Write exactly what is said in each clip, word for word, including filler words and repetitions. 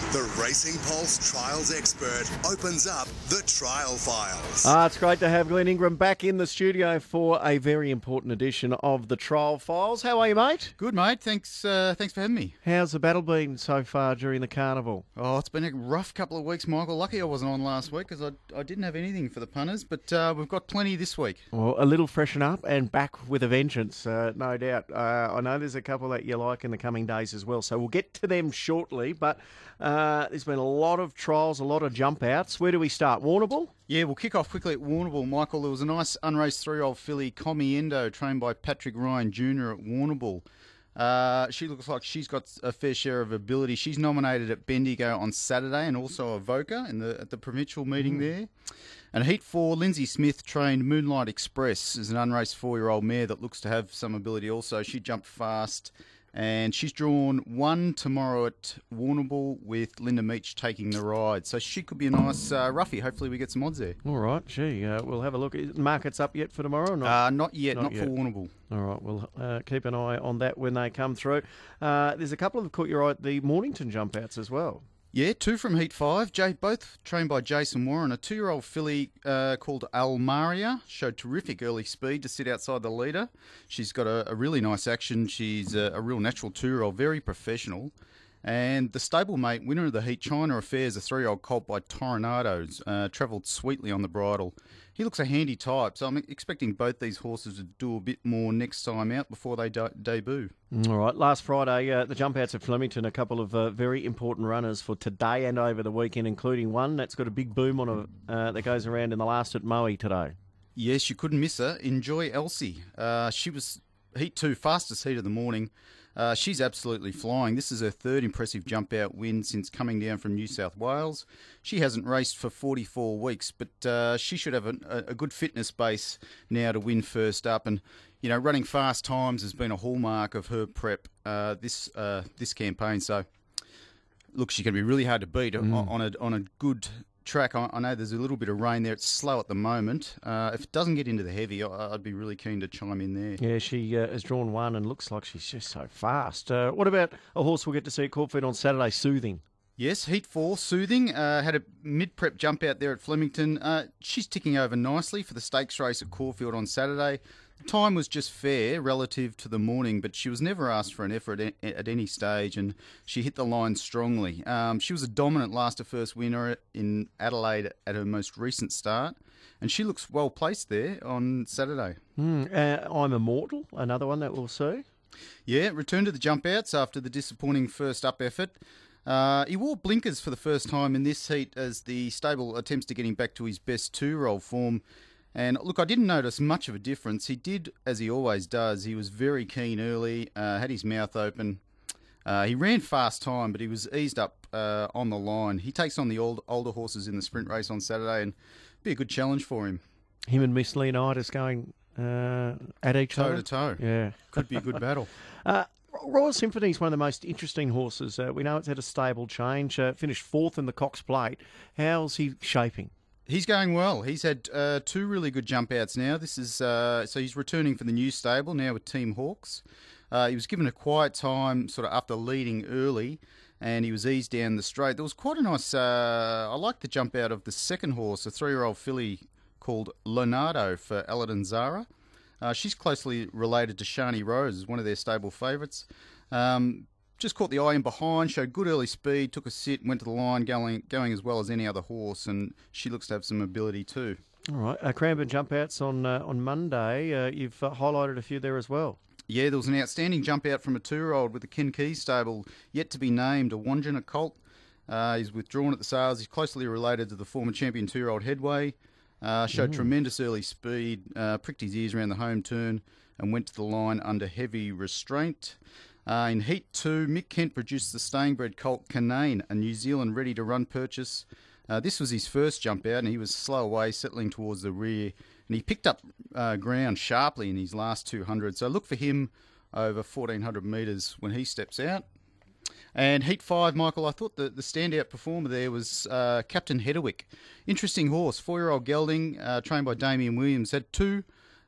The Racing Pulse Trials expert opens up the trial files. Ah, it's great to have Glenn Ingram back in the studio for a very important edition of the trial files. How are you, mate? Good, mate. Thanks uh, thanks for having me. How's the battle been so far during the carnival? Oh, it's been a rough couple of weeks, Michael. Lucky I wasn't on last week because I, I didn't have anything for the punters, but uh, we've got plenty this week. Well, a little freshen up and back with a vengeance, uh, no doubt. Uh, I know there's a couple that you like in the coming days as well, so we'll get to them shortly, but uh, there's been a lot of trials, a lot of jump outs. Where do we start? Warrnambool? Yeah, we'll kick off quickly at Warrnambool, Michael. There was a nice unraced three-year-old filly, Comiendo, trained by Patrick Ryan Junior at Warrnambool. Uh, she looks like she's got a fair share of ability. She's nominated at Bendigo on Saturday and also Avoca in the at the provincial meeting mm. there. And Heat four, Lindsay Smith trained Moonlight Express is an unraced four-year-old mare that looks to have some ability also. She jumped fast. And she's drawn one tomorrow at Warrnambool with Linda Meach taking the ride. So she could be a nice uh, roughie. Hopefully we get some odds there. All right, gee, uh, we'll have a look. Is markets up yet for tomorrow or not? Uh, not yet, not, not yet. for Warrnambool. All right, we'll uh, keep an eye on that when they come through. Uh, there's a couple of caught your eye at the Mornington jump outs as well. Yeah, two from Heat five, Jay, both trained by Jason Warren. A two-year-old filly uh, called Almaria showed terrific early speed to sit outside the leader. She's got a, a really nice action. She's a, a real natural two-year-old, very professional. And the stablemate, winner of the Heat, China Affairs, a three-year-old colt by Toronados, uh, travelled sweetly on the bridle. He looks a handy type, so I'm expecting both these horses to do a bit more next time out before they de- debut. All right, last Friday, uh, the jump outs at Flemington, a couple of uh, very important runners for today and over the weekend, including one that's got a big boom on a, uh, that goes around in the last at Moe today. Yes, you couldn't miss her. Enjoy Elsie. Uh, she was Heat two, fastest heat of the morning. Uh, she's absolutely flying. This is her third impressive jump out win since coming down from New South Wales. She hasn't raced for forty-four weeks, but uh, she should have a, a good fitness base now to win first up. And, you know, running fast times has been a hallmark of her prep uh, this uh, this campaign. So, look, she can be really hard to beat mm. on, on a on a good track. I, I know there's a little bit of rain there. It's slow at the moment. Uh, if it doesn't get into the heavy, I, I'd be really keen to chime in there. Yeah, she uh, has drawn one and looks like she's just so fast. Uh, what about a horse we'll get to see at Caulfield on Saturday, Soothing? Yes, Heat four, Soothing, uh, had a mid-prep jump out there at Flemington. Uh, she's ticking over nicely for the stakes race at Caulfield on Saturday. The time was just fair relative to the morning, but she was never asked for an effort at, at any stage, and she hit the line strongly. Um, she was a dominant last-to-first winner in Adelaide at her most recent start, and she looks well placed there on Saturday. Mm, uh, I'm Immortal, another one that we'll see. Yeah, returned to the jump outs after the disappointing first up effort. Uh, he wore blinkers for the first time in this heat as the stable attempts to get him back to his best two-year-old form. And look, I didn't notice much of a difference. He did, as he always does, he was very keen early, uh, had his mouth open. Uh, he ran fast time, but he was eased up uh, on the line. He takes on the old, older horses in the sprint race on Saturday and be a good challenge for him. Him and Miss Leonidas going uh, at each toe other? Toe to toe. Yeah. Could be a good battle. Uh, Royal Symphony is one of the most interesting horses. Uh, we know it's had a stable change, uh, finished fourth in the Cox Plate. How's he shaping? He's going well. He's had uh, two really good jump outs now. This is uh, so he's returning for the new stable now with Team Hawks. Uh, he was given a quiet time sort of after leading early, and he was eased down the straight. There was quite a nice. Uh, I like the jump out of the second horse, a three-year-old filly called Leonardo for Aladdin Zara. Uh, she's closely related to Shani Rose, one of their stable favourites. Um, Just caught the eye in behind, showed good early speed, took a sit, went to the line, going going as well as any other horse, and she looks to have some ability too. All right, uh, Cranbourne jump outs on uh, on Monday. Uh, you've uh, highlighted a few there as well. Yeah, there was an outstanding jump out from a two-year-old with the Ken Keys stable, yet to be named, a Wandjina colt. Uh, he's withdrawn at the sales. He's closely related to the former champion two-year-old Headway. Uh, showed mm. tremendous early speed, uh, pricked his ears around the home turn, and went to the line under heavy restraint. Uh, in Heat two, Mick Kent produced the staying-bred colt Canane, a New Zealand ready-to-run purchase. Uh, this was his first jump out, and he was slow away, settling towards the rear. And he picked up uh, ground sharply in his last two hundred. So look for him over fourteen hundred metres when he steps out. And Heat five, Michael, I thought the, the standout performer there was uh, Captain Hedderwick. Interesting horse, four-year-old gelding, uh, trained by Damien Williams, had two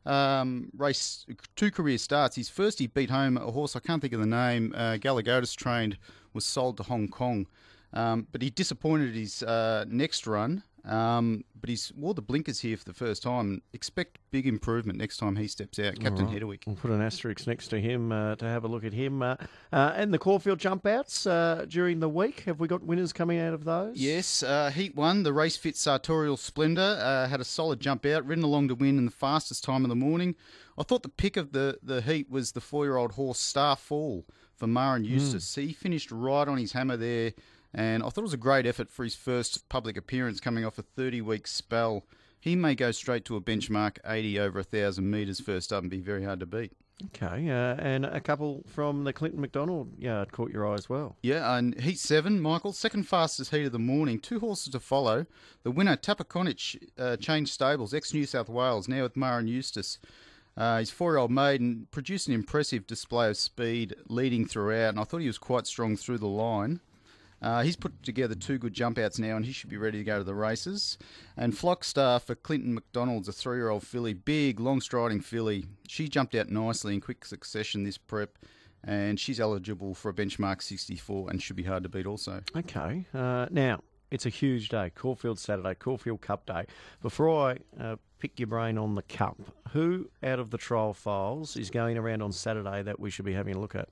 um, race, two career starts. His first, he beat home a horse, I can't think of the name, uh, Galagotis trained, was sold to Hong Kong. Um, but he disappointed his uh, next run. Um, but he's wore the blinkers here for the first time. Expect big improvement next time he steps out. Captain right. Hedwick. We'll put an asterisk next to him uh, to have a look at him. Uh, uh, and the Caulfield jump outs uh, during the week. Have we got winners coming out of those? Yes, uh, Heat one, the race fit Sartorial Splendour, uh, had a solid jump out, ridden along to win in the fastest time of the morning. I thought the pick of the, the heat was the four-year-old horse Star Fall for Murren Eustace. Mm. He finished right on his hammer there, and I thought it was a great effort for his first public appearance coming off a thirty-week spell. He may go straight to a benchmark eighty over one thousand metres first up and be very hard to beat. Okay, uh, and a couple from the Clinton McDonald yard caught your eye as well. Yeah, and Heat seven, Michael, second fastest heat of the morning. Two horses to follow. The winner, Tapakonich, uh, changed stables, ex-New South Wales, now with Murren Eustace. Uh, his four-year-old maiden produced an impressive display of speed leading throughout, and I thought he was quite strong through the line. Uh, he's put together two good jump outs now, and he should be ready to go to the races. And Flockstar for Clinton McDonald's, a three-year-old filly, big, long-striding filly. She jumped out nicely in quick succession this prep, and she's eligible for a benchmark sixty-four and should be hard to beat also. Okay, uh, now it's a huge day, Caulfield Saturday, Caulfield Cup Day. Before I uh, pick your brain on the Cup, who out of the trial files is going around on Saturday that we should be having a look at?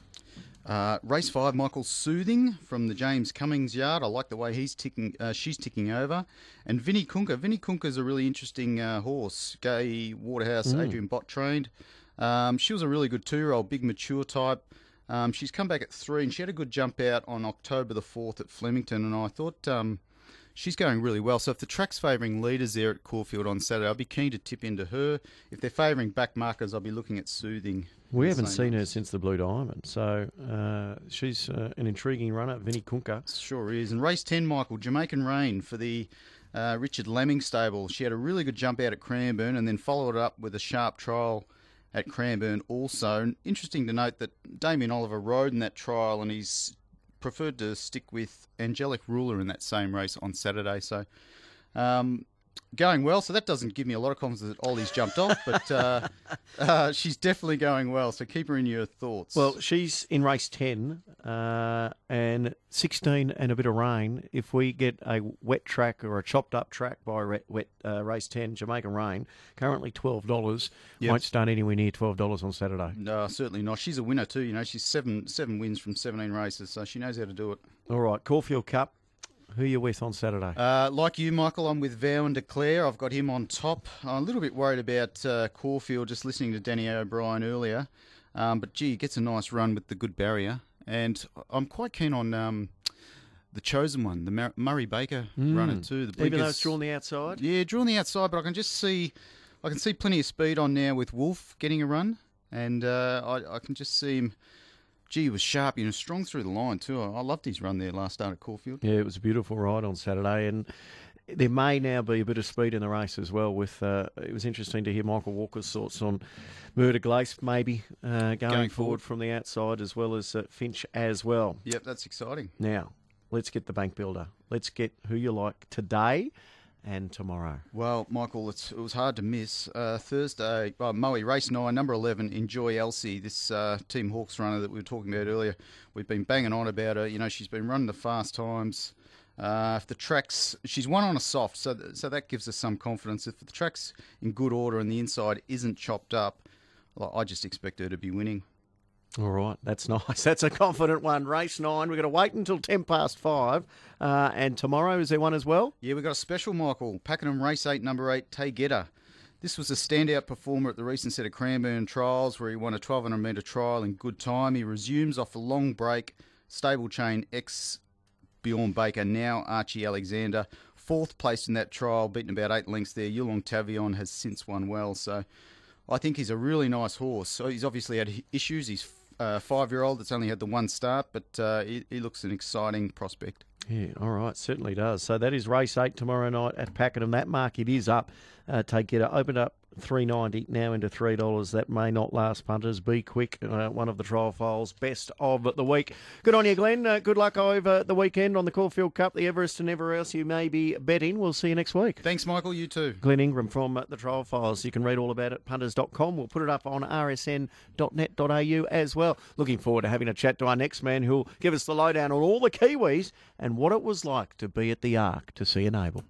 Uh, race five, Michael Soothing from the James Cummings yard. I like the way he's ticking. Uh, she's ticking over. And Vinnie Kunka. Vinnie Kunka's a really interesting uh, horse. Gay Waterhouse, mm. Adrian Bott trained. Um, she was a really good two-year-old, big mature type. Um, she's come back at three, and she had a good jump out on October the fourth at Flemington. And I thought um, she's going really well. So if the track's favouring leaders there at Caulfield on Saturday, I'll be keen to tip into her. If they're favouring back markers, I'll be looking at Soothing. We haven't seen race. her since the Blue Diamond, so uh, she's uh, an intriguing runner, Vinnie Kunka. Sure is. And race ten, Michael, Jamaican Rain for the uh, Richard Lemming stable. She had a really good jump out at Cranbourne and then followed it up with a sharp trial at Cranbourne also. And interesting to note that Damien Oliver rode in that trial and he's preferred to stick with Angelic Ruler in that same race on Saturday. So um, going well. So that doesn't give me a lot of confidence that Ollie's jumped off, but uh, uh, she's definitely going well. So keep her in your thoughts. Well, she's in race ten uh, and sixteen and a bit of rain. If we get a wet track or a chopped up track by wet, wet uh, race ten, Jamaican Rain, currently twelve dollars. Yep. Won't start anywhere near twelve dollars on Saturday. No, certainly not. She's a winner too. You know, she's seven seven wins from seventeen races, so she knows how to do it. All right, Caulfield Cup. Who are you with on Saturday? Uh, like you, Michael, I'm with Vow and Declare. I've got him on top. I'm a little bit worried about uh, Caulfield, just listening to Danny O'Brien earlier. Um, but, gee, he gets a nice run with the good barrier. And I'm quite keen on um, the chosen one, the Mar- Murray Baker mm. runner too. The Even though it's drawn the outside? Yeah, drawn the outside, but I can just see I can see plenty of speed on now with Wolf getting a run. And uh, I, I can just see him... Gee, he was sharp, you know, strong through the line too. I loved his run there last start at Caulfield. Yeah, it was a beautiful ride on Saturday, and there may now be a bit of speed in the race as well. With uh, it was interesting to hear Michael Walker's thoughts on Murder Glace maybe uh, going, going forward, forward from the outside, as well as uh, Finch as well. Yep, that's exciting. Now, let's get the bank builder. Let's get who you like today and tomorrow. Well, Michael, it's, it was hard to miss. Uh, Thursday, oh, Moe, race nine, number eleven, Enjoy Elsie, this uh, Team Hawkes runner that we were talking about earlier. We've been banging on about her. You know, she's been running the fast times. Uh, if the track's, she's won on a soft, so th- so that gives us some confidence. If the track's in good order and the inside isn't chopped up, well, I just expect her to be winning. All right, that's nice. That's a confident one. Race nine. We've got to wait until ten past five. Uh, and tomorrow, is there one as well? Yeah, we've got a special, Michael. Pakenham Race eight, number eight, Tay Getter. This was a standout performer at the recent set of Cranbourne trials where he won a twelve hundred metre trial in good time. He resumes off a long break. Stable chain ex Bjorn Baker, now Archie Alexander. Fourth place in that trial, beaten about eight lengths there. Yulong Tavion has since won well. So I think he's a really nice horse. So he's obviously had issues. He's a five-year-old that's only had the one start, but uh, he, he looks an exciting prospect. Yeah, all right, certainly does. So that is race eight tomorrow night at Pakenham. That market is up. Uh, Take Getter opened up three ninety, now into three dollars. That may not last, punters. Be quick. Uh, one of the trial files, best of the week. Good on you, Glenn. Uh, good luck over the weekend on the Caulfield Cup, the Everest, and everywhere else you may be betting. We'll see you next week. Thanks, Michael. You too. Glenn Ingram from uh, the trial files. You can read all about it at punters dot com. We'll put it up on r s n dot net dot a u as well. Looking forward to having a chat to our next man who'll give us the lowdown on all the Kiwis and what it was like to be at the Arc to see a naval.